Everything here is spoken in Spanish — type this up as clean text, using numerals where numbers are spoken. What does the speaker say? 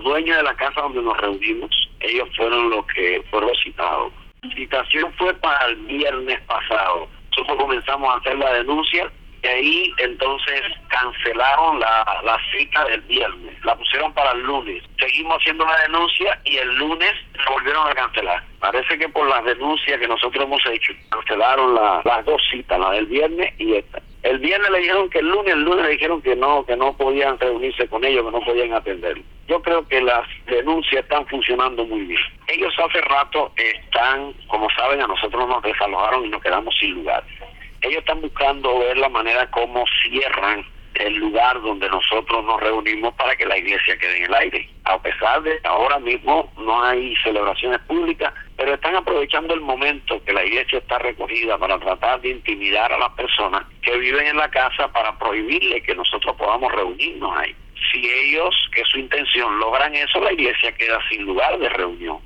dueños de la casa donde nos reunimos, ellos fueron los que fueron citados. La citación fue para el viernes pasado. Nosotros comenzamos a hacer la denuncia y ahí entonces cancelaron la cita del viernes. La pusieron para el lunes. Seguimos haciendo la denuncia y el lunes la volvieron a cancelar. Parece que por las denuncias que nosotros hemos hecho, cancelaron las dos citas, la del viernes y esta. El viernes le dijeron que el lunes le dijeron que no podían reunirse con ellos, que no podían atenderlo. Yo creo que las denuncias están funcionando muy bien. Ellos hace rato están, como saben, a nosotros nos desalojaron y nos quedamos sin lugar. Ellos están buscando ver la manera como cierran el lugar donde nosotros nos reunimos para que la iglesia quede en el aire. A pesar de que ahora mismo no hay celebraciones públicas, pero están aprovechando el momento que la iglesia está recogida para tratar de intimidar a las personas que viven en la casa para prohibirle que nosotros podamos reunirnos ahí. Si ellos, que es su intención, logran eso, la iglesia queda sin lugar de reunión.